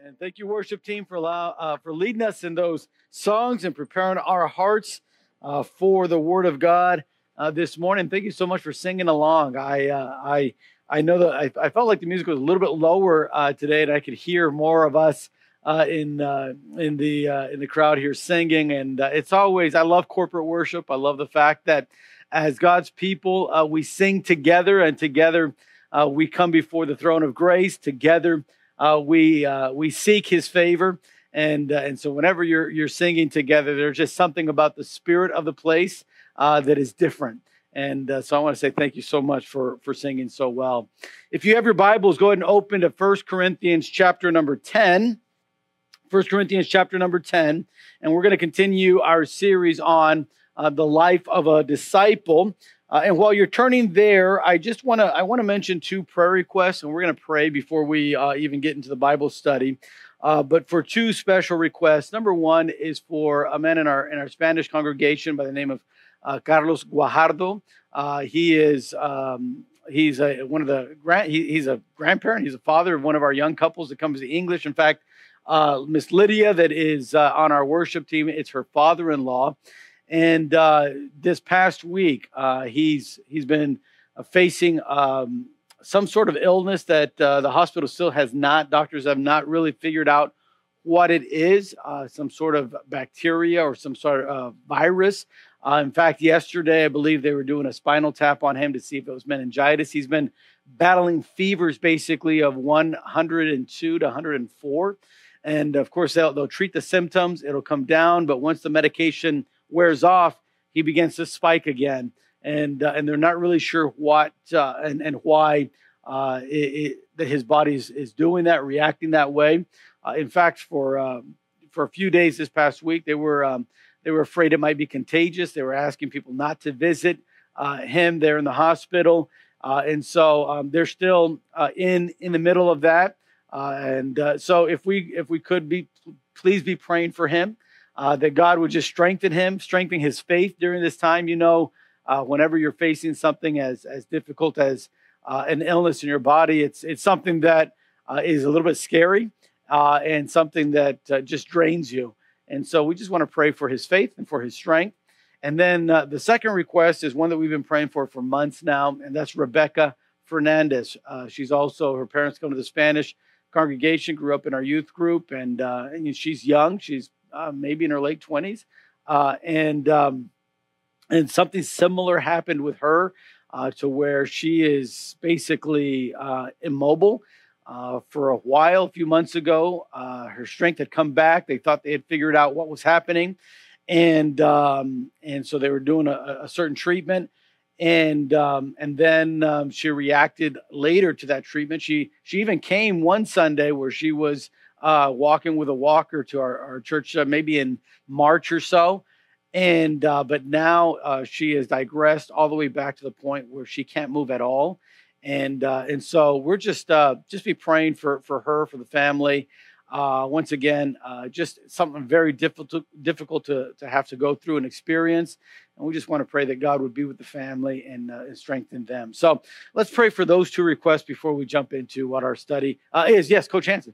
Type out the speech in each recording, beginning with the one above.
And thank you, worship team, for leading us in those songs and preparing our hearts for the Word of God this morning. Thank you so much for singing along. I know that I felt like the music was a little bit lower today, and I could hear more of us in the crowd here singing. And it's always, I love corporate worship. I love the fact that as God's people, we sing together, and together we come before the throne of grace. Together we seek His favor, and so whenever you're singing together, there's just something about the spirit of the place that is different. And so I want to say thank you so much for singing so well. If you have your Bibles, go ahead and open to 1 Corinthians chapter number 10. 1 Corinthians chapter number 10. And we're going to continue our series on the life of a disciple. And while you're turning there, I want to mention two prayer requests, and we're going to pray before we even get into the Bible study. But for two special requests. Number one is for a man in our Spanish congregation by the name of Carlos Guajardo. He's a grandparent. He's a father of one of our young couples that comes to English. In fact, Miss Lydia, that is on our worship team, it's her father-in-law. And this past week, he's been facing some sort of illness that the hospital still doctors have not really figured out what it is, some sort of bacteria or some sort of virus. In fact, yesterday, I believe they were doing a spinal tap on him to see if it was meningitis. He's been battling fevers basically of 102 to 104. And of course, they'll treat the symptoms. It'll come down. But once the medication wears off, he begins to spike again. And they're not really sure what and why that his body is doing that, reacting that way. In fact, for a few days this past week, they were afraid it might be contagious. They were asking people not to visit him there in the hospital. And so they're still in the middle of that. So if we could please be praying for him, that God would just strengthen him, strengthen his faith during this time. Whenever you're facing something as difficult as an illness in your body, it's something that is a little bit scary and something that just drains you. And so we just want to pray for his faith and for his strength. And then the second request is one that we've been praying for months now, and that's Rebecca Fernandez. Her parents come to the Spanish congregation, grew up in our youth group, and she's young. She's maybe in her late 20s. And something similar happened with her to where she is basically immobile. For a while, a few months ago, her strength had come back. They thought they had figured out what was happening. And so they were doing a certain treatment. And then she reacted later to that treatment. She even came one Sunday where she was walking with a walker to our church, maybe in March or so. And but now she has digressed all the way back to the point where she can't move at all. And so we're just be praying for her, for the family. Once again, just something very difficult to have to go through and experience. And we just want to pray that God would be with the family and strengthen them. So let's pray for those two requests before we jump into what our study is. Yes, Coach Hansen.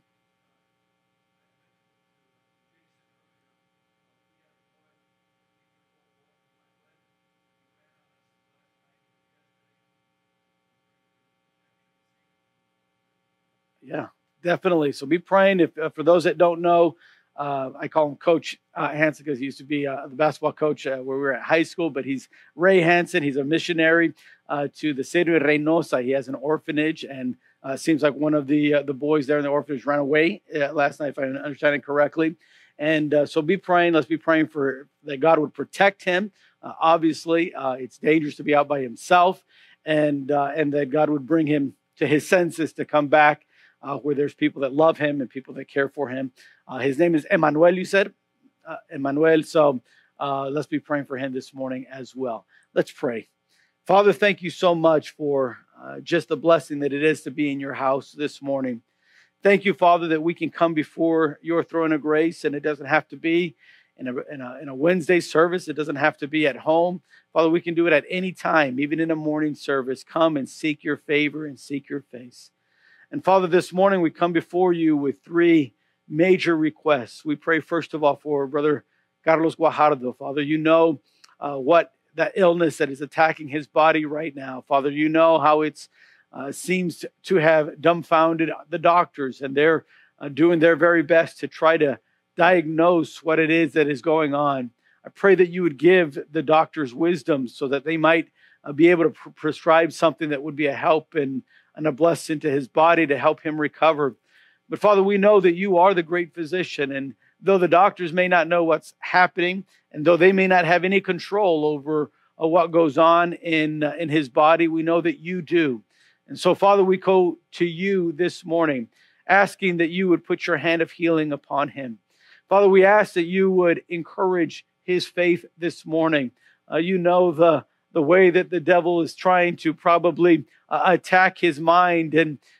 Yeah, definitely. So be praying. If for those that don't know, I call him Coach Hansen because he used to be the basketball coach where we were at high school. But he's Ray Hansen. He's a missionary to the city of Reynosa. He has an orphanage, and seems like one of the boys there in the orphanage ran away last night, if I understand it correctly. And so be praying. Let's be praying for that God would protect him. Obviously, it's dangerous to be out by himself, and that God would bring him to his senses to come back. Where there's people that love him and people that care for him. His name is Emmanuel, you said? Emmanuel. So let's be praying for him this morning as well. Let's pray. Father, thank you so much for just the blessing that it is to be in your house this morning. Thank you, Father, that we can come before your throne of grace, and it doesn't have to be in a Wednesday service. It doesn't have to be at home. Father, we can do it at any time, even in a morning service. Come and seek your favor and seek your face. And Father, this morning we come before you with three major requests. We pray, first of all, for Brother Carlos Guajardo. Father, you know what that illness that is attacking his body right now. Father, you know how it seems to have dumbfounded the doctors, and they're doing their very best to try to diagnose what it is that is going on. I pray that you would give the doctors wisdom so that they might be able to prescribe something that would be a help and a blessing to his body to help him recover. But Father, we know that you are the great physician, and though the doctors may not know what's happening, and though they may not have any control over what goes on in his body, we know that you do. And so, Father, we go to you this morning, asking that you would put your hand of healing upon him. Father, we ask that you would encourage his faith this morning. You know the way that the devil is trying to probably attack his mind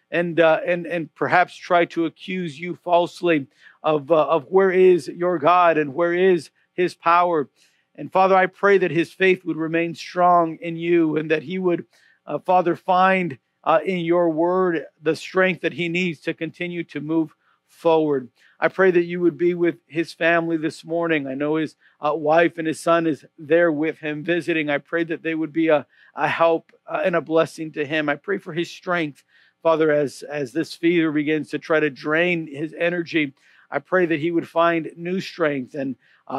and perhaps try to accuse you falsely of where is your God and where is his power. And Father, I pray that his faith would remain strong in you, and that he would, Father, find in your word the strength that he needs to continue to move forward. I pray that you would be with his family this morning. I know his wife and his son is there with him visiting. I pray that they would be a help and a blessing to him. I pray for his strength, Father, as this fever begins to try to drain his energy. I pray that he would find new strength and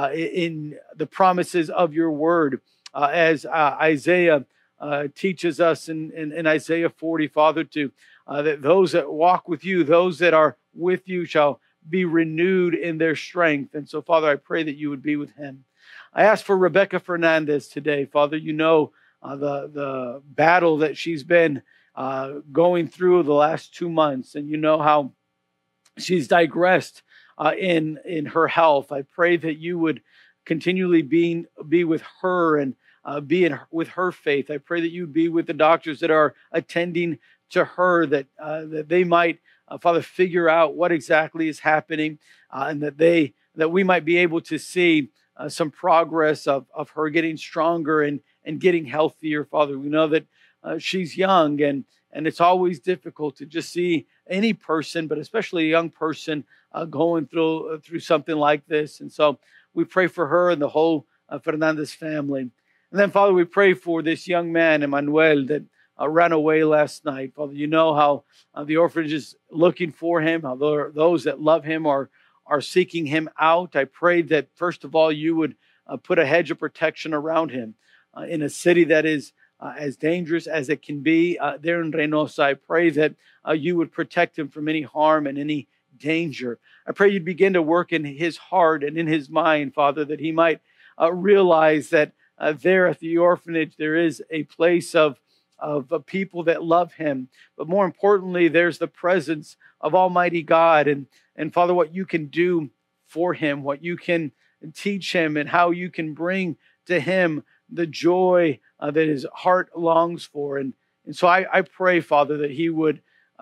in the promises of your word, as Isaiah teaches us in Isaiah 40, Father, that those that walk with you, those that are with you, shall be renewed in their strength. And so, Father, I pray that you would be with him. I ask for Rebecca Fernandez today. Father, you know the battle that she's been going through the last 2 months, and you know how she's digressed in her health. I pray that you would continually be with her and with her faith. I pray that you would be with the doctors that are attending to her, that they might, Father, figure out what exactly is happening, and that we might be able to see some progress of her getting stronger and getting healthier. Father, we know that she's young, and it's always difficult to just see any person, but especially a young person, going through something like this. And so we pray for her and the whole Fernandez family. And then, Father, we pray for this young man, Emmanuel, that ran away last night. Father, you know how the orphanage is looking for him, how those that love him are seeking him out. I pray that, first of all, you would put a hedge of protection around him in a city that is as dangerous as it can be there in Reynosa. I pray that you would protect him from any harm and any danger. I pray you'd begin to work in his heart and in his mind, Father, that he might realize that there at the orphanage there is a place of people that love him. But more importantly, there's the presence of Almighty God. And Father, what you can do for him, what you can teach him, and how you can bring to him the joy that his heart longs for. And so I pray, Father, that he would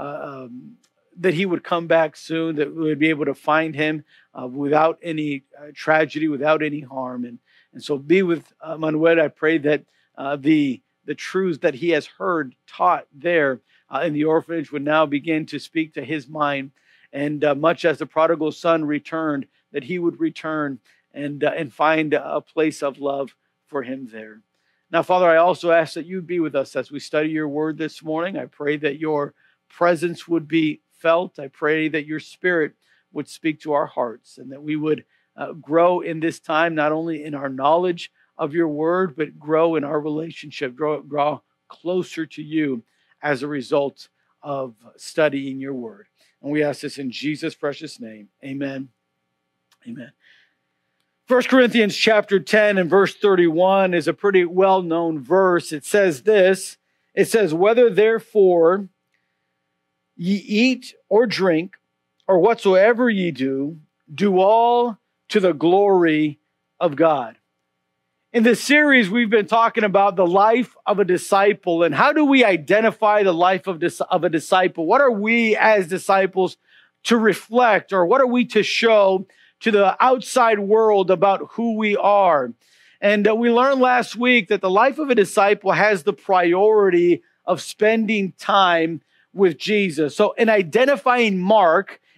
come back soon, that we would be able to find him without any tragedy, without any harm. And so be with Manuel. I pray that the truths that he has heard taught there in the orphanage would now begin to speak to his mind. And much as the prodigal son returned, that he would return and find a place of love for him there. Now, Father, I also ask that you be with us as we study your word this morning. I pray that your presence would be felt. I pray that your spirit would speak to our hearts, and that we would grow in this time, not only in our knowledge of your word, but grow in our relationship, draw closer to you as a result of studying your word. And we ask this in Jesus' precious name. Amen. Amen. 1 Corinthians chapter 10 and verse 31 is a pretty well-known verse. It says this, it says, "Whether therefore ye eat or drink, or whatsoever ye do, do all to the glory of God." In this series, we've been talking about the life of a disciple, and how do we identify the life of a disciple? What are we as disciples to reflect, or what are we to show to the outside world about who we are? And we learned last week that the life of a disciple has the priority of spending time with Jesus. So in identifying Mark,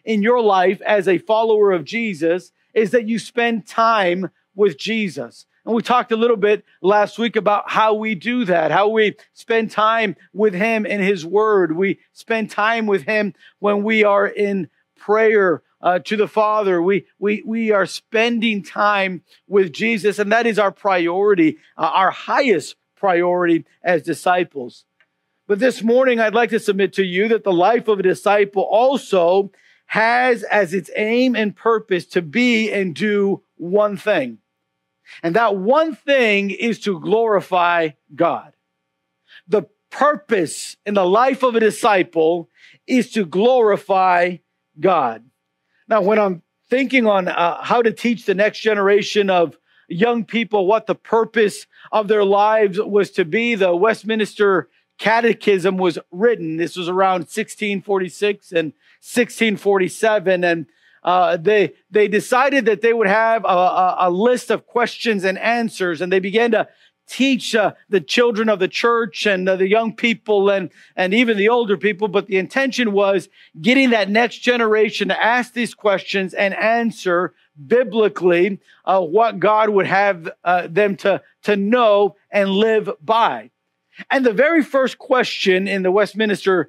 in your life as a follower of Jesus is that you spend time with Jesus. And we talked a little bit last week about how we do that, how we spend time with him in his word. We spend time with him when we are in prayer to the Father. We are spending time with Jesus, and that is our priority, our highest priority as disciples. But this morning, I'd like to submit to you that the life of a disciple also has as its aim and purpose to be and do one thing. And that one thing is to glorify God. The purpose in the life of a disciple is to glorify God. Now, when I'm thinking on how to teach the next generation of young people what the purpose of their lives was to be, the Westminster Catechism was written. This was around 1646 and 1647. And they decided that they would have a list of questions and answers. And they began to teach the children of the church and the young people and even the older people. But the intention was getting that next generation to ask these questions and answer biblically what God would have them to know and live by. And the very first question in the Westminster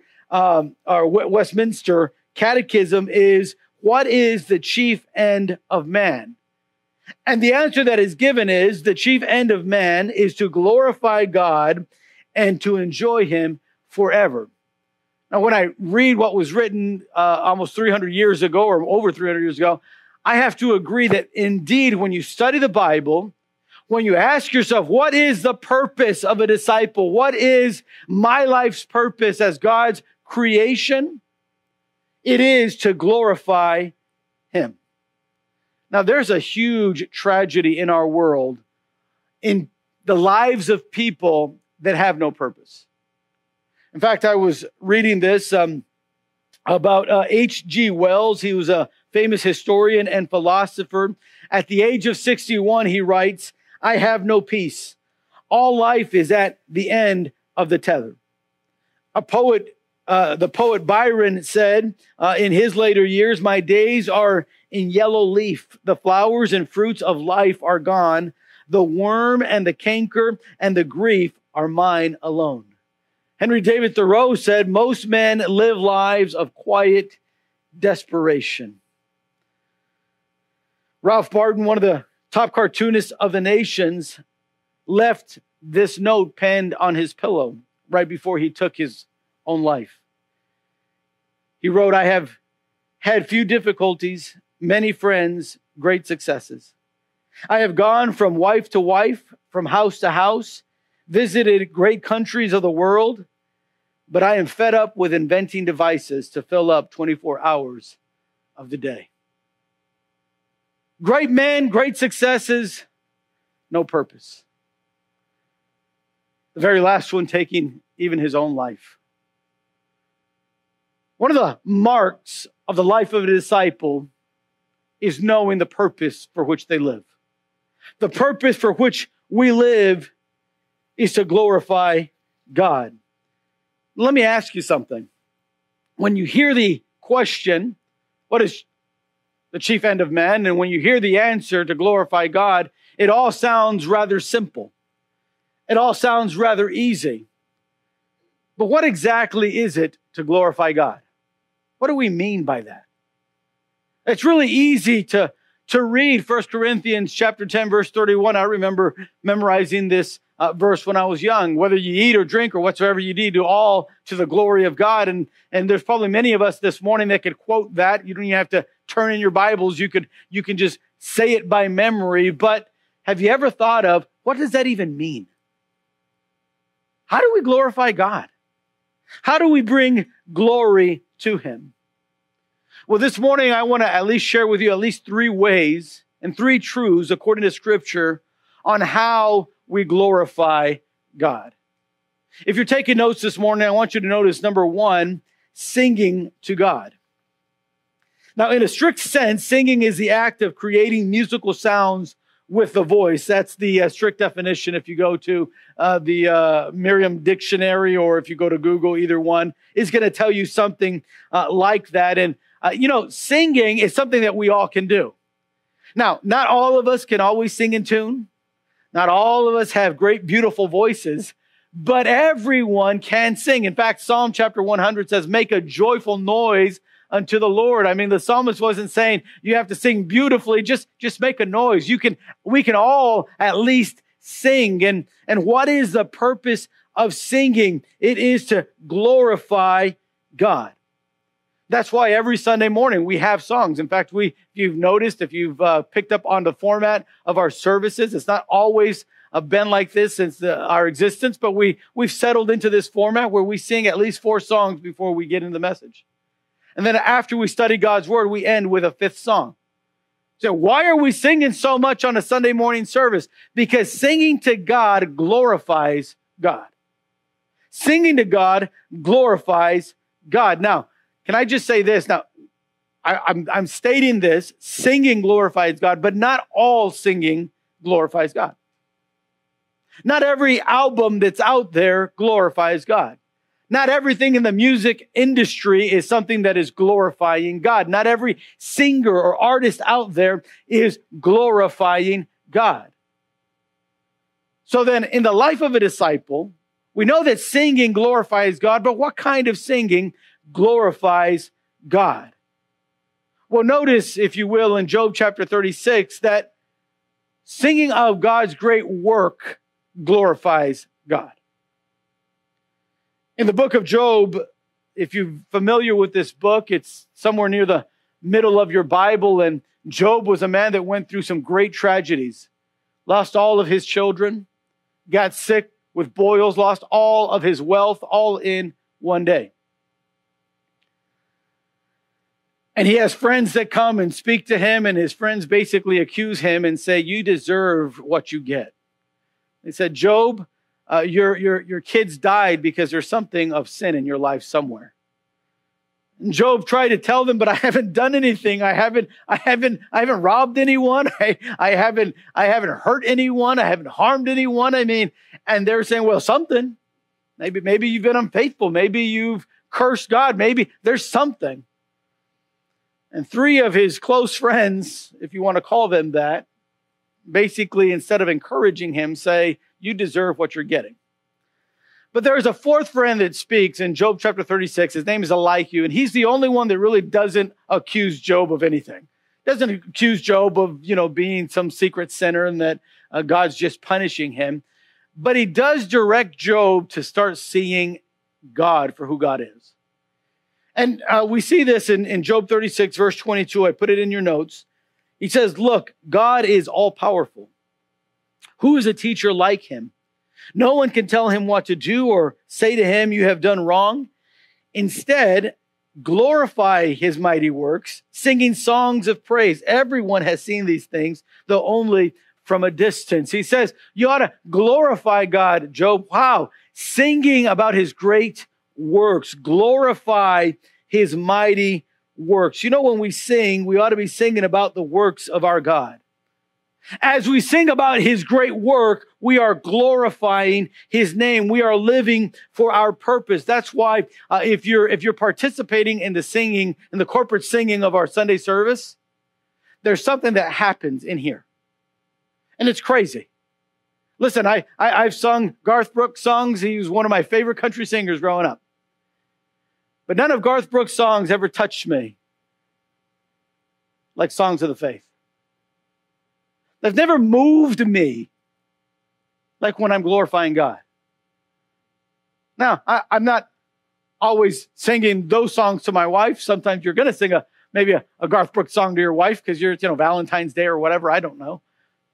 Catechism is, what is the chief end of man? And the answer that is given is, the chief end of man is to glorify God and to enjoy him forever. Now, when I read what was written almost 300 years ago or over 300 years ago, I have to agree that indeed, when you study the Bible, when you ask yourself, what is the purpose of a disciple? What is my life's purpose as God's creation? It is to glorify him. Now, there's a huge tragedy in our world in the lives of people that have no purpose. In fact, I was reading this about H.G. Wells. He was a famous historian and philosopher. At the age of 61, he writes, "I have no peace. All life is at the end of the tether." The poet Byron said in his later years, "My days are in yellow leaf. The flowers and fruits of life are gone. The worm and the canker and the grief are mine alone." Henry David Thoreau said, "Most men live lives of quiet desperation." Ralph Barton, one of the top cartoonists of the nations, left this note penned on his pillow right before he took his own life. He wrote, "I have had few difficulties, many friends, great successes. I have gone from wife to wife, from house to house, visited great countries of the world, but I am fed up with inventing devices to fill up 24 hours of the day." Great men, great successes, no purpose. The very last one taking even his own life. One of the marks of the life of a disciple is knowing the purpose for which they live. The purpose for which we live is to glorify God. Let me ask you something. When you hear the question, what is the chief end of man? And when you hear the answer, to glorify God, it all sounds rather simple. It all sounds rather easy. But what exactly is it to glorify God? What do we mean by that? It's really easy to read 1 Corinthians chapter 10, verse 31. I remember memorizing this verse when I was young. Whether you eat or drink or whatsoever you do, do all to the glory of God. And there's probably many of us this morning that could quote that. You don't even have to turn in your Bibles. You can just say it by memory. But have you ever thought of, what does that even mean? How do we glorify God? How do we bring glory to him? Well, this morning I want to at least share with you at least 3 ways and 3 truths according to Scripture on how we glorify God. If you're taking notes this morning, I want you to notice, number 1, singing to God. Now, in a strict sense, singing is the act of creating musical sounds with the voice. That's the strict definition. If you go to the Merriam Dictionary, or if you go to Google, either one is going to tell you something like that. And Singing is something that we all can do. Now, not all of us can always sing in tune. Not all of us have great, beautiful voices, but everyone can sing. In fact, Psalm chapter 100 says, make a joyful noise unto the Lord. I mean, the psalmist wasn't saying you have to sing beautifully, just make a noise. We can all at least sing. And what is the purpose of singing? It is to glorify God. That's why every Sunday morning we have songs. In fact, if you've noticed, if you've picked up on the format of our services, it's not always been like this since our existence, but we've settled into this format where we sing at least 4 songs before we get into the message. And then after we study God's word, we end with a 5th song. So why are we singing so much on a Sunday morning service? Because singing to God glorifies God. Singing to God glorifies God. Now, can I just say this? Now, I'm stating this, singing glorifies God, but not all singing glorifies God. Not every album that's out there glorifies God. Not everything in the music industry is something that is glorifying God. Not every singer or artist out there is glorifying God. So then, in the life of a disciple, we know that singing glorifies God, but what kind of singing glorifies God? Well, notice, if you will, in Job chapter 36, that singing of God's great work glorifies God. In the book of Job, if you're familiar with this book, it's somewhere near the middle of your Bible, and Job was a man that went through some great tragedies. Lost all of his children, got sick with boils, lost all of his wealth, all in one day. And he has friends that come and speak to him, and his friends basically accuse him and say, you deserve what you get. They said, Job, your kids died because there's something of sin in your life somewhere. And Job tried to tell them, but I haven't done anything. I haven't robbed anyone. I haven't hurt anyone. I haven't harmed anyone. I mean, and they're saying, well, something. Maybe you've been unfaithful. Maybe you've cursed God. Maybe there's something. And 3 of his close friends, if you want to call them that, basically, instead of encouraging him, say, you deserve what you're getting. But there is a 4th friend that speaks in Job chapter 36. His name is Elihu, and he's the only one that really doesn't accuse Job of anything. Doesn't accuse Job of, being some secret sinner and that God's just punishing him. But he does direct Job to start seeing God for who God is. And we see this in Job 36, verse 22. I put it in your notes. He says, look, God is all-powerful. Who is a teacher like him? No one can tell him what to do or say to him, you have done wrong. Instead, glorify his mighty works, singing songs of praise. Everyone has seen these things, though only from a distance. He says, you ought to glorify God, Job. Wow, singing about his great works, glorify his mighty works. When we sing, we ought to be singing about the works of our God. As we sing about his great work, we are glorifying his name. We are living for our purpose. That's why if you're participating in the singing, in the corporate singing of our Sunday service, there's something that happens in here. And it's crazy. Listen, I've sung Garth Brooks songs. He was one of my favorite country singers growing up. But none of Garth Brooks' songs ever touched me like songs of the faith. They've never moved me like when I'm glorifying God. Now, I'm not always singing those songs to my wife. Sometimes you're going to sing maybe a Garth Brooks song to your wife because you're, Valentine's Day or whatever. I don't know.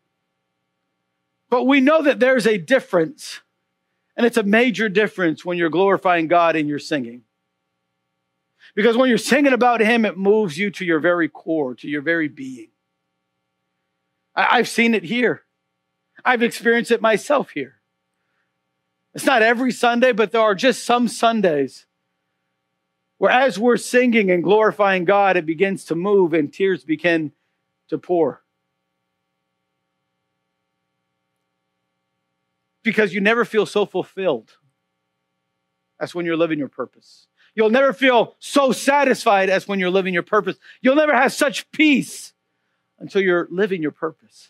But we know that there's a difference, and it's a major difference when you're glorifying God and you're singing. Because when you're singing about him, it moves you to your very core, to your very being. I've seen it here. I've experienced it myself here. It's not every Sunday, but there are just some Sundays where as we're singing and glorifying God, it begins to move and tears begin to pour. Because you never feel so fulfilled. That's when you're living your purpose. You'll never feel so satisfied as when you're living your purpose. You'll never have such peace until you're living your purpose.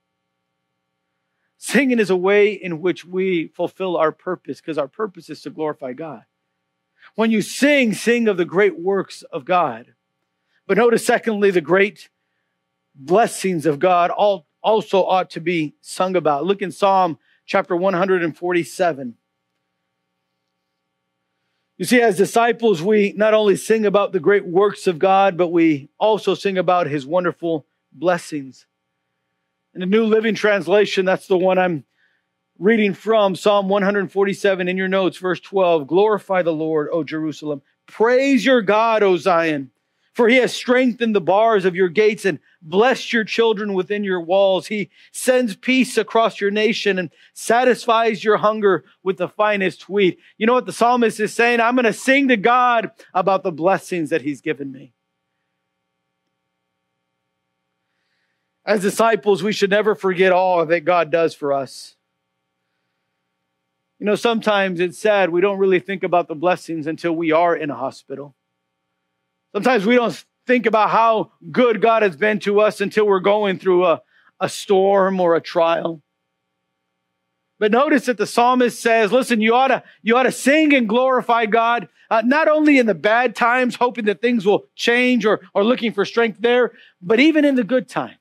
Singing is a way in which we fulfill our purpose, because our purpose is to glorify God. When you sing, sing of the great works of God. But notice, secondly, the great blessings of God also ought to be sung about. Look in Psalm chapter 147. You see, as disciples, we not only sing about the great works of God, but we also sing about his wonderful blessings. In the New Living Translation, that's the one I'm reading from, Psalm 147 in your notes, verse 12. Glorify the Lord, O Jerusalem. Praise your God, O Zion. For he has strengthened the bars of your gates and blessed your children within your walls. He sends peace across your nation and satisfies your hunger with the finest wheat. You know what the psalmist is saying? I'm going to sing to God about the blessings that he's given me. As disciples, we should never forget all that God does for us. You know, sometimes it's sad we don't really think about the blessings until we are in a hospital. Sometimes we don't think about how good God has been to us until we're going through a storm or a trial. But notice that the psalmist says, listen, you ought to sing and glorify God, not only in the bad times, hoping that things will change or looking for strength there, but even in the good times.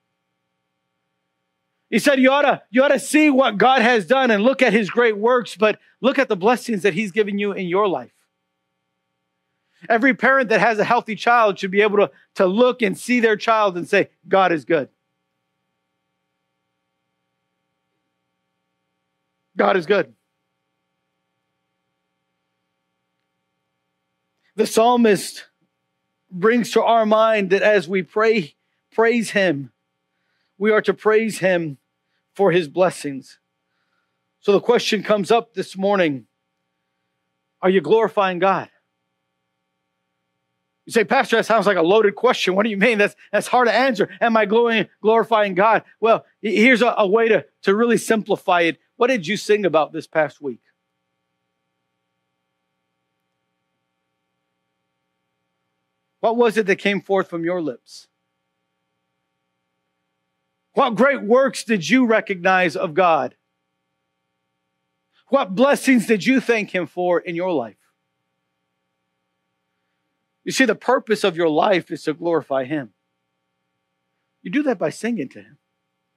He said you ought to see what God has done and look at his great works, but look at the blessings that he's given you in your life. Every parent that has a healthy child should be able to look and see their child and say, God is good. God is good. The psalmist brings to our mind that as we praise him, we are to praise him for his blessings. So the question comes up this morning, are you glorifying God? You say, Pastor, that sounds like a loaded question. What do you mean? That's hard to answer. Am I glorifying God? Well, here's a way to really simplify it. What did you sing about this past week? What was it that came forth from your lips? What great works did you recognize of God? What blessings did you thank him for in your life? You see, the purpose of your life is to glorify him. You do that by singing to him.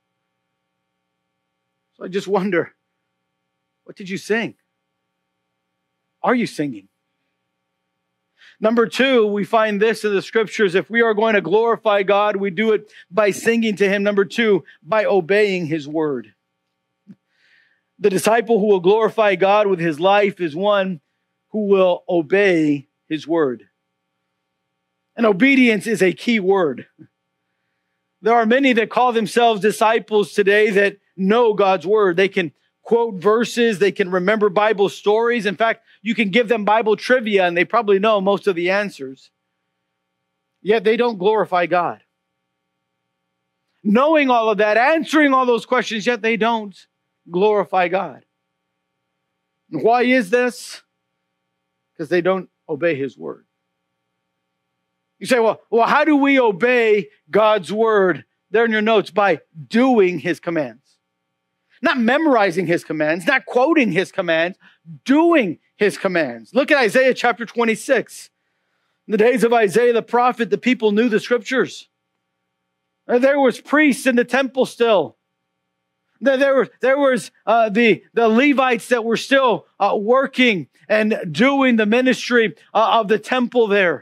So I just wonder, what did you sing? Are you singing? Number two, we find this in the scriptures. If we are going to glorify God, we do it by singing to him. Number two, by obeying his word. The disciple who will glorify God with his life is one who will obey his word. And obedience is a key word. There are many that call themselves disciples today that know God's word. They can quote verses. They can remember Bible stories. In fact, you can give them Bible trivia and they probably know most of the answers. Yet they don't glorify God. Knowing all of that, answering all those questions, yet they don't glorify God. Why is this? Because they don't obey his word. You say, well, how do we obey God's word? There in your notes, by doing his commands. Not memorizing his commands, not quoting his commands, doing his commands. Look at Isaiah chapter 26. In the days of Isaiah the prophet, the people knew the scriptures. There was priests in the temple still. There was the Levites that were still working and doing the ministry of the temple there.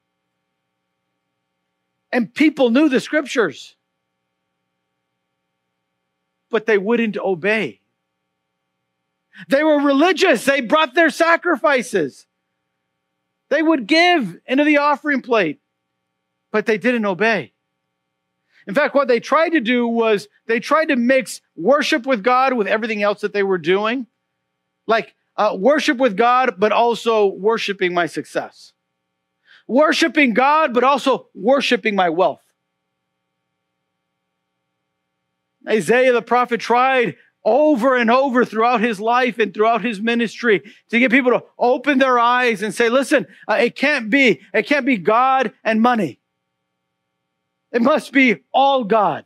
And people knew the scriptures, but they wouldn't obey. They were religious. They brought their sacrifices. They would give into the offering plate, but they didn't obey. In fact, what they tried to do was they tried to mix worship with God with everything else that they were doing. Like worship with God, but also worshiping my success. Worshiping God, but also worshiping my wealth. Isaiah the prophet tried over and over throughout his life and throughout his ministry to get people to open their eyes and say, listen, it can't be God and money. It must be all God.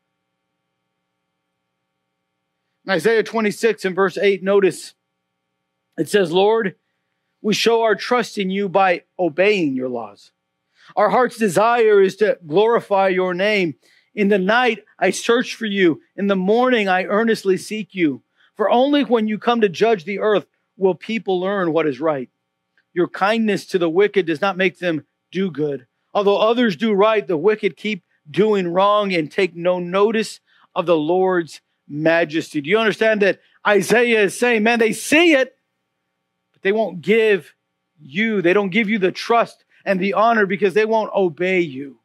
In Isaiah 26 and verse 8, notice it says, Lord, we show our trust in you by obeying your laws. Our heart's desire is to glorify your name. In the night, I search for you. In the morning, I earnestly seek you. For only when you come to judge the earth will people learn what is right. Your kindness to the wicked does not make them do good. Although others do right, the wicked keep doing wrong and take no notice of the Lord's majesty. Do you understand that Isaiah is saying, man, they see it, but they won't give you, they don't give you the trust and the honor because they won't obey you.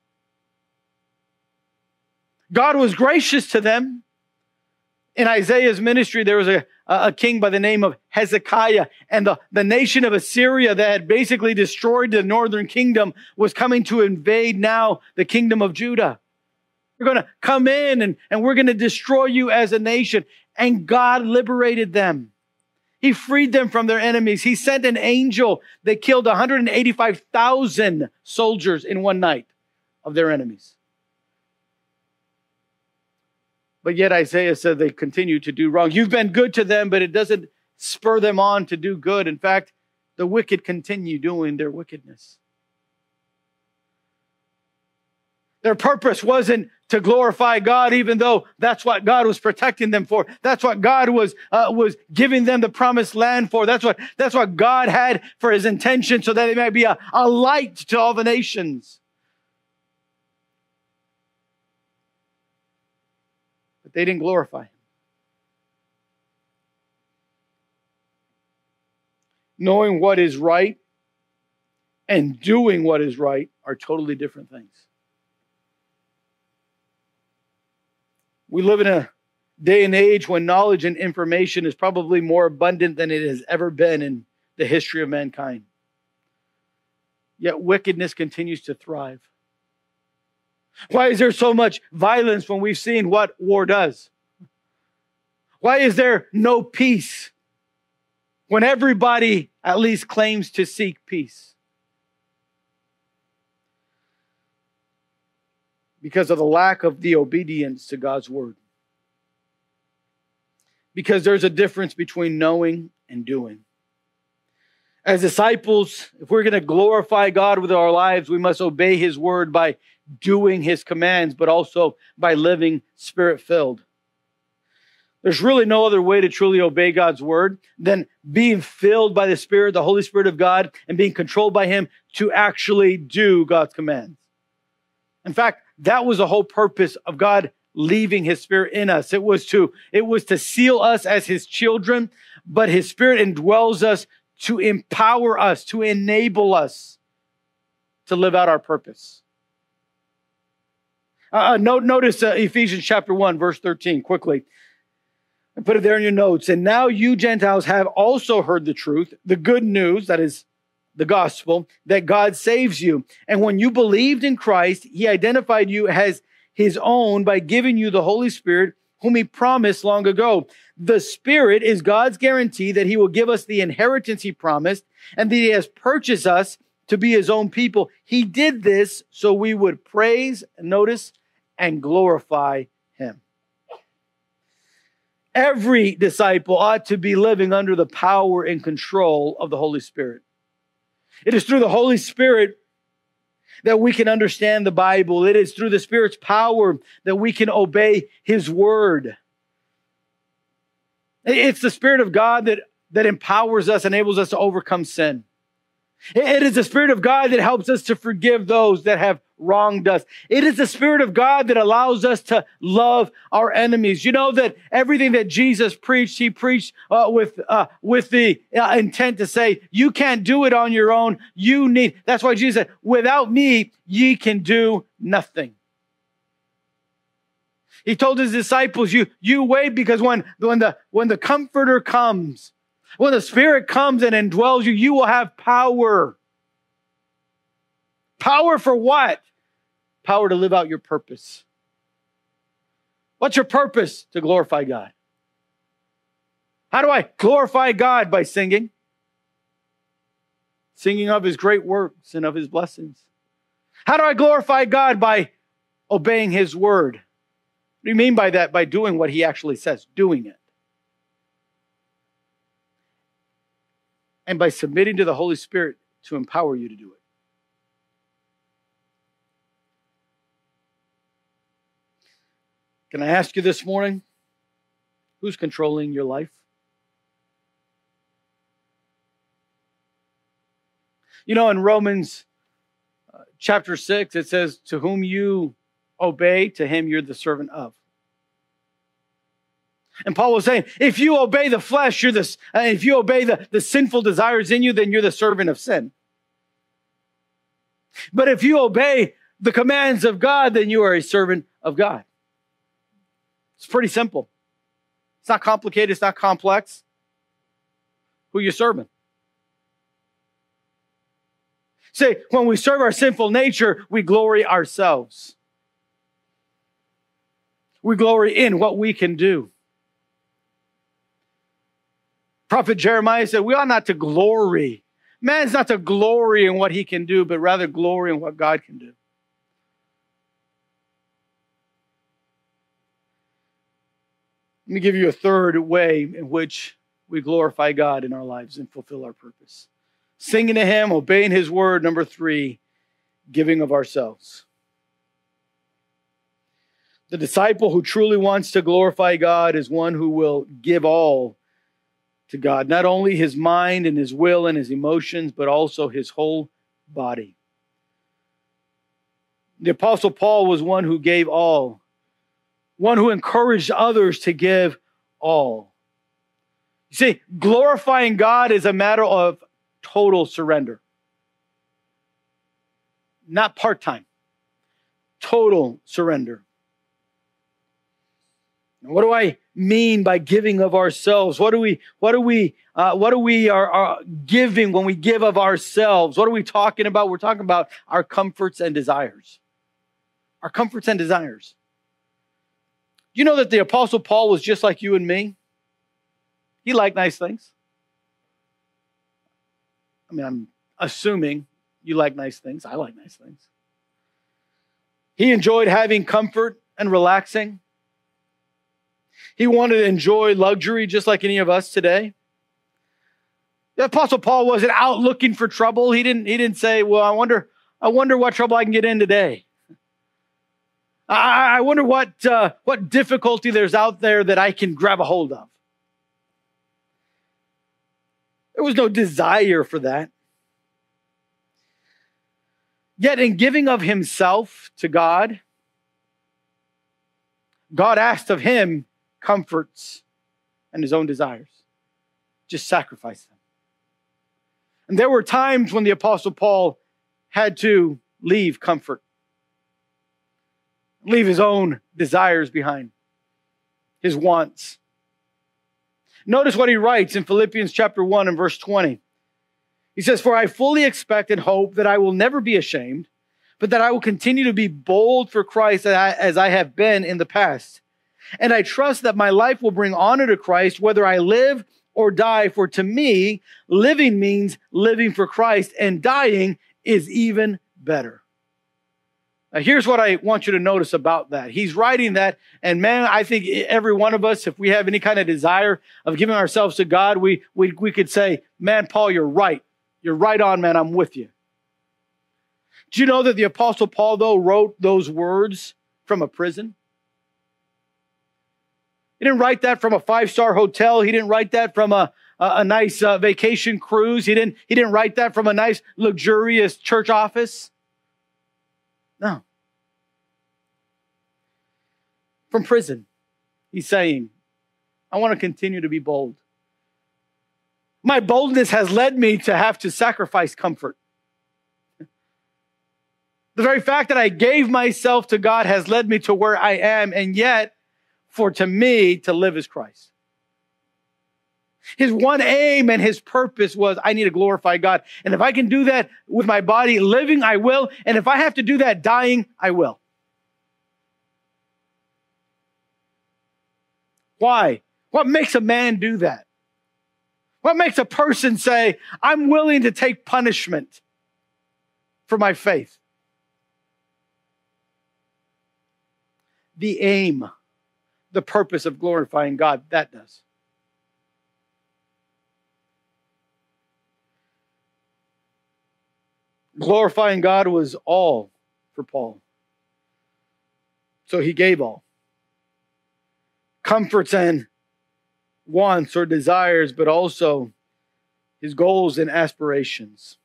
God was gracious to them. In Isaiah's ministry, there was a king by the name of Hezekiah, and the nation of Assyria that had basically destroyed the northern kingdom was coming to invade now the kingdom of Judah. We're going to come in and we're going to destroy you as a nation. And God liberated them. He freed them from their enemies. He sent an angel that killed 185,000 soldiers in one night of their enemies. But yet Isaiah said they continue to do wrong. You've been good to them, but it doesn't spur them on to do good. In fact, the wicked continue doing their wickedness. Their purpose wasn't to glorify God, even though that's what God was protecting them for. That's what God was giving them the promised land for. That's what God had for his intention, so that they might be a light to all the nations. But they didn't glorify him. Knowing what is right and doing what is right are totally different things. We live in a day and age when knowledge and information is probably more abundant than it has ever been in the history of mankind. Yet wickedness continues to thrive. Why is there so much violence when we've seen what war does? Why is there no peace when everybody at least claims to seek peace? Because of the lack of the obedience to God's word. Because there's a difference between knowing and doing. As disciples, if we're going to glorify God with our lives, we must obey his word by doing his commands, but also by living spirit-filled. There's really no other way to truly obey God's word than being filled by the Spirit, the Holy Spirit of God, and being controlled by him to actually do God's commands. In fact, that was the whole purpose of God leaving his Spirit in us. It was to seal us as his children, but his Spirit indwells us to empower us, to enable us to live out our purpose. Notice Ephesians chapter 1, verse 13, quickly. And put it there in your notes. And now you Gentiles have also heard the truth, the good news, that is the gospel, that God saves you. And when you believed in Christ, he identified you as his own by giving you the Holy Spirit, whom he promised long ago. The Spirit is God's guarantee that he will give us the inheritance he promised, and that he has purchased us to be his own people. He did this so we would praise, notice, and glorify him. Every disciple ought to be living under the power and control of the Holy Spirit. It is through the Holy Spirit that we can understand the Bible. It is through the Spirit's power that we can obey his word. It's the Spirit of God that empowers us, enables us to overcome sin. It is the Spirit of God that helps us to forgive those that have wronged us. It is the Spirit of God that allows us to love our enemies. You know that everything that Jesus preached, he preached with the intent to say, you can't do it on your own. That's why Jesus said, without me, ye can do nothing. He told his disciples, you wait, because when the Comforter comes, when the Spirit comes and indwells you, you will have power. Power for what? Power to live out your purpose. What's your purpose? To glorify God. How do I glorify God? By singing. Singing of his great works and of his blessings. How do I glorify God? By obeying his word. What do you mean by that? By doing what he actually says, doing it. And by submitting to the Holy Spirit to empower you to do it. Can I ask you this morning, who's controlling your life? You know, in Romans chapter 6, it says, to whom you obey, to him you're the servant of. And Paul was saying, if you obey the flesh, if you obey the sinful desires in you, then you're the servant of sin. But if you obey the commands of God, then you are a servant of God. It's pretty simple. It's not complicated. It's not complex. Who you serving? Say, when we serve our sinful nature, we glory ourselves. We glory in what we can do. Prophet Jeremiah said, we ought not to glory. Man's not to glory in what he can do, but rather glory in what God can do. Let me give you a third way in which we glorify God in our lives and fulfill our purpose. Singing to him, obeying his word. Number 3, giving of ourselves. The disciple who truly wants to glorify God is one who will give all to God. Not only his mind and his will and his emotions, but also his whole body. The Apostle Paul was one who gave all. One who encouraged others to give all. You see, glorifying God is a matter of total surrender. Not part-time. Total surrender. What do I mean by giving of ourselves? What do we are giving when we give of ourselves? What are we talking about? We're talking about our comforts and desires. Our comforts and desires. You know that the Apostle Paul was just like you and me? He liked nice things. I mean, I'm assuming you like nice things. I like nice things. He enjoyed having comfort and relaxing. He wanted to enjoy luxury just like any of us today. The Apostle Paul wasn't out looking for trouble. He didn't say, well, I wonder what trouble I can get in today. I wonder what difficulty there's out there that I can grab a hold of. There was no desire for that. Yet in giving of himself to God, God asked of him comforts and his own desires. Just sacrifice them. And there were times when the Apostle Paul had to leave comfort. Leave his own desires behind. His wants. Notice what he writes in Philippians chapter 1 and verse 20. He says, for I fully expect and hope that I will never be ashamed, but that I will continue to be bold for Christ as I have been in the past. And I trust that my life will bring honor to Christ, whether I live or die. For to me, living means living for Christ, and dying is even better. Now, here's what I want you to notice about that. He's writing that, and man, I think every one of us, if we have any kind of desire of giving ourselves to God, we could say, man, Paul, you're right. You're right on, man. I'm with you. Do you know that the Apostle Paul, though, wrote those words from a prison? He didn't write that from a 5-star hotel. He didn't write that from a nice vacation cruise. He didn't write that from a nice, luxurious church office. No. From prison, he's saying, I want to continue to be bold. My boldness has led me to have to sacrifice comfort. The very fact that I gave myself to God has led me to where I am, and yet, for to me, to live is Christ. His one aim and his purpose was, I need to glorify God. And if I can do that with my body living, I will. And if I have to do that dying, I will. Why? What makes a man do that? What makes a person say, I'm willing to take punishment for my faith? The aim, the purpose of glorifying God, that does. Glorifying God was all for Paul. So he gave all. Comforts and wants or desires, but also his goals and aspirations.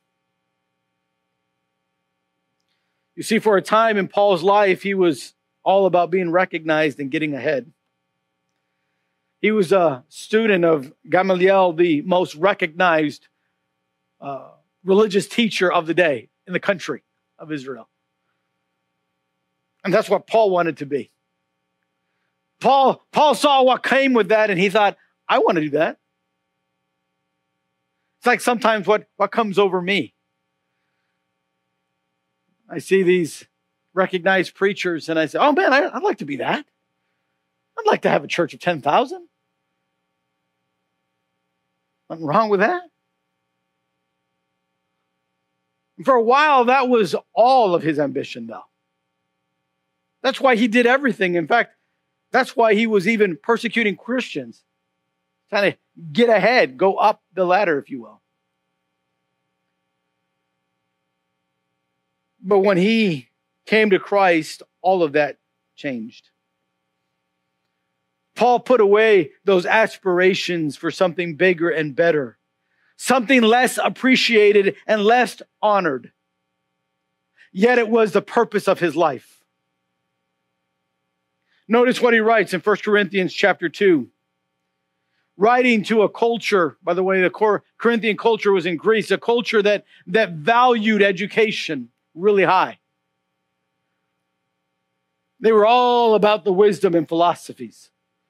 You see, for a time in Paul's life, he was all about being recognized and getting ahead. He was a student of Gamaliel, the most recognized religious teacher of the day in the country of Israel. And that's what Paul wanted to be. Paul saw what came with that, and he thought, I want to do that. It's like sometimes what comes over me. I see these recognized preachers, and I say, oh man, I'd like to be that. I'd like to have a church of 10,000. Nothing wrong with that. And for a while, that was all of his ambition, though. That's why he did everything. In fact, that's why he was even persecuting Christians. Trying to get ahead, go up the ladder, if you will. But when he came to Christ, all of that changed. Paul put away those aspirations for something bigger and better, something less appreciated and less honored. Yet it was the purpose of his life. Notice what he writes in 1 Corinthians chapter 2. Writing to a culture, by the way, the Corinthian culture was in Greece, a culture that valued education really high. They were all about the wisdom and philosophies.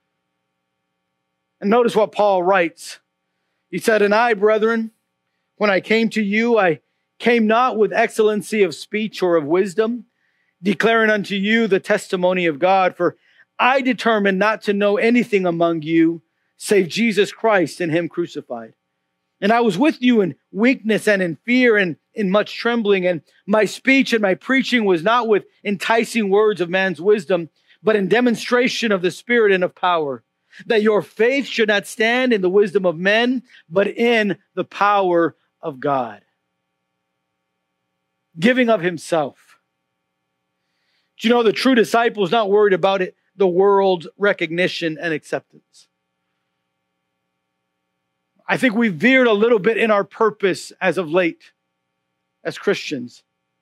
And notice what Paul writes. He said, and I, brethren, when I came to you, I came not with excellency of speech or of wisdom, declaring unto you the testimony of God, for I determined not to know anything among you save Jesus Christ and him crucified. And I was with you in weakness and in fear and in much trembling. And my speech and my preaching was not with enticing words of man's wisdom, but in demonstration of the Spirit and of power, that your faith should not stand in the wisdom of men, but in the power of God. Giving of himself. Do you know the true disciple is not worried about it, the world's recognition and acceptance? I think we veered a little bit in our purpose as of late as Christians.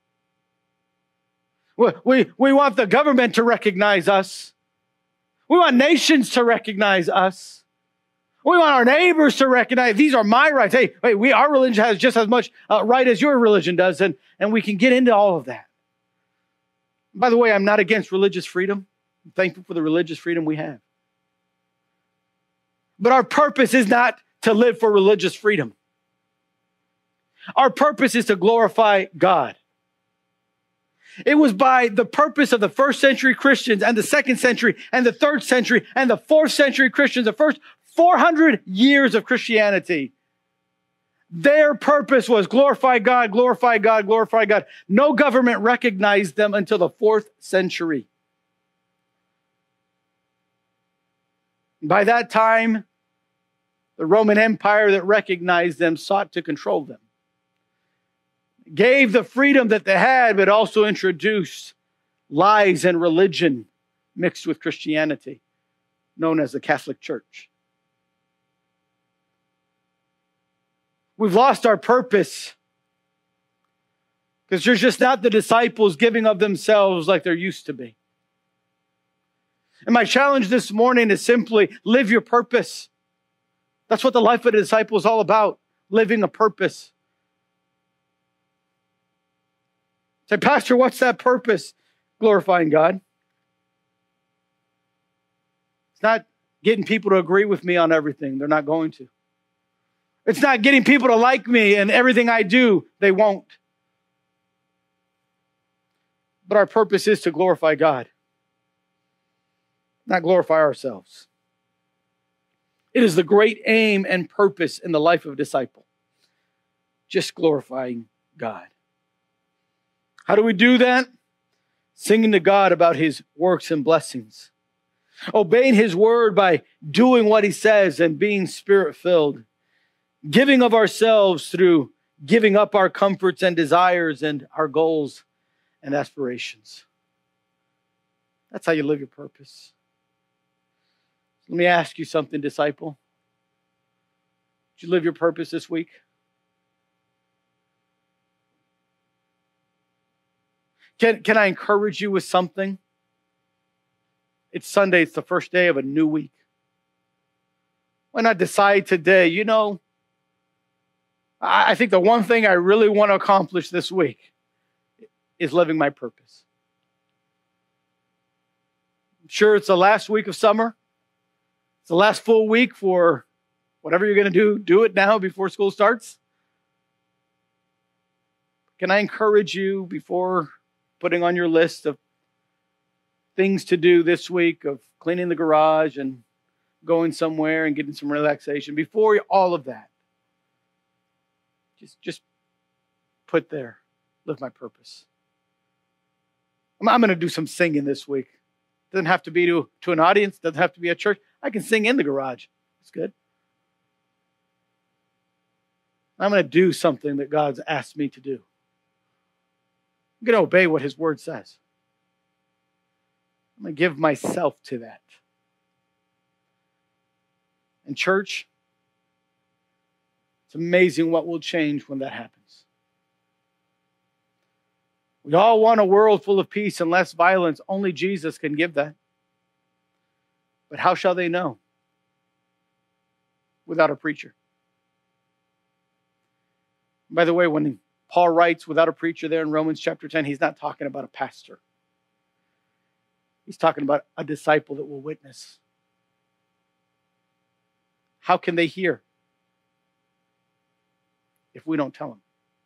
We want the government to recognize us. We want nations to recognize us. We want our neighbors to recognize these are my rights. Hey, our religion has just as much right as your religion does, and we can get into all of that. By the way, I'm not against religious freedom. I'm thankful for the religious freedom we have. But our purpose is not to live for religious freedom. Our purpose is to glorify God. It was by the purpose of the first century Christians and the second century and the third century and the fourth century Christians, the first 400 years of Christianity. Their purpose was glorify God, glorify God, glorify God. No government recognized them until the 4th century. By that time, the Roman Empire that recognized them sought to control them. Gave the freedom that they had, but also introduced lies and religion mixed with Christianity, known as the Catholic Church. We've lost our purpose because there's just not the disciples giving of themselves like there used to be. And my challenge this morning is simply live your purpose. That's what the life of the disciple is all about, living a purpose. Say, Pastor, what's that purpose? Glorifying God. It's not getting people to agree with me on everything. They're not going to. It's not getting people to like me and everything I do, they won't. But our purpose is to glorify God, not glorify ourselves. It is the great aim and purpose in the life of a disciple. Just glorifying God. How do we do that? Singing to God about his works and blessings. Obeying his word by doing what he says and being spirit-filled. Giving of ourselves through giving up our comforts and desires and our goals and aspirations. That's how you live your purpose. Let me ask you something, disciple. Did you live your purpose this week? Can I encourage you with something? It's Sunday. It's the first day of a new week. Why not decide today, I think the one thing I really want to accomplish this week is living my purpose. I'm sure it's the last week of summer. It's the last full week for whatever you're going to do it now before school starts. Can I encourage you before putting on your list of things to do this week, of cleaning the garage and going somewhere and getting some relaxation, before all of that, just put there, live my purpose. I'm going to do some singing this week. Doesn't have to be to an audience, doesn't have to be a church. I can sing in the garage. It's good. I'm going to do something that God's asked me to do. I'm going to obey what his word says. I'm going to give myself to that. And church, it's amazing what will change when that happens. We all want a world full of peace and less violence. Only Jesus can give that. But how shall they know? Without a preacher. By the way, when Paul writes without a preacher there in Romans chapter 10, he's not talking about a pastor. He's talking about a disciple that will witness. How can they hear if we don't tell them?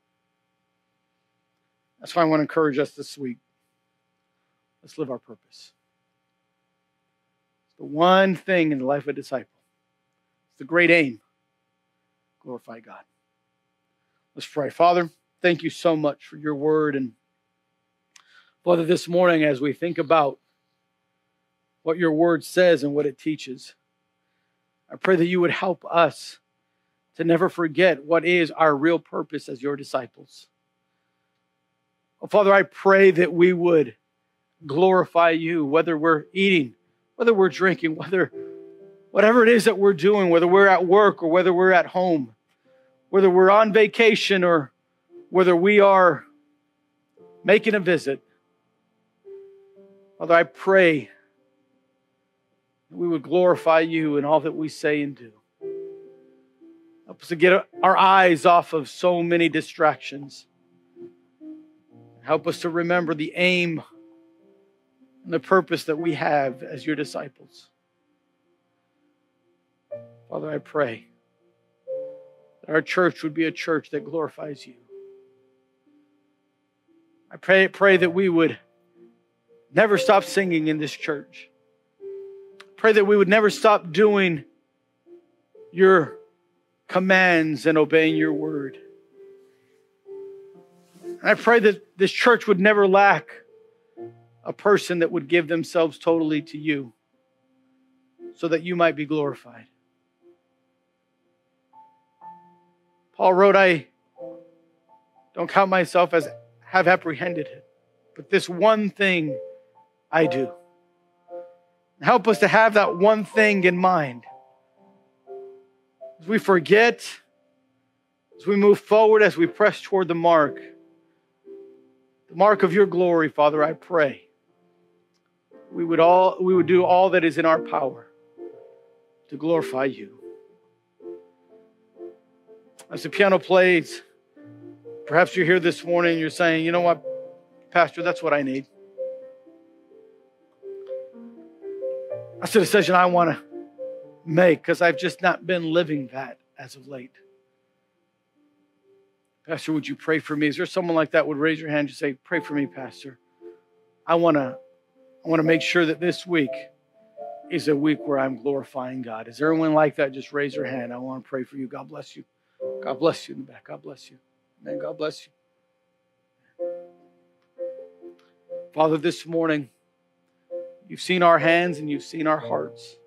That's why I want to encourage us this week. Let's live our purpose. It's the one thing in the life of a disciple. It's the great aim. Glorify God. Let's pray. Father, thank you so much for your word. And Father, this morning as we think about what your word says and what it teaches, I pray that you would help us to never forget what is our real purpose as your disciples. Oh, Father, I pray that we would glorify you, whether we're eating, whether we're drinking, whatever it is that we're doing, whether we're at work or whether we're at home, whether we're on vacation or whether we are making a visit. Father, I pray that we would glorify you in all that we say and do. Help us to get our eyes off of so many distractions. Help us to remember the aim and the purpose that we have as your disciples. Father, I pray that our church would be a church that glorifies you. I pray that we would never stop singing in this church. Pray that we would never stop doing your commands and obeying your word. And I pray that this church would never lack a person that would give themselves totally to you so that you might be glorified. Paul wrote, I don't count myself as have apprehended it, but this one thing I do. Help us to have that one thing in mind. As we forget, as we move forward, as we press toward the mark of your glory, Father, I pray we would do all that is in our power to glorify you. As the piano plays, perhaps you're here this morning and you're saying, you know what, Pastor, that's what I need. That's a decision I want to make because I've just not been living that as of late. Pastor, would you pray for me? Is there someone like that would raise your hand and say, pray for me, Pastor? I want to make sure that this week is a week where I'm glorifying God. Is there anyone like that? Just raise your hand. I want to pray for you. God bless you. God bless you in the back. God bless you. Man, God bless you. Father, this morning, you've seen our hands and you've seen our hearts.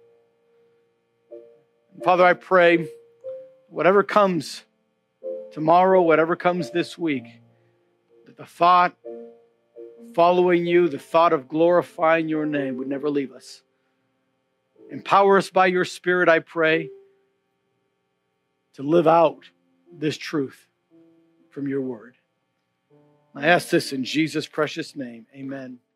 And Father, I pray, whatever comes tomorrow, whatever comes this week, that the thought following you, the thought of glorifying your name would never leave us. Empower us by your Spirit, I pray, to live out this truth from your word. I ask this in Jesus' precious name. Amen.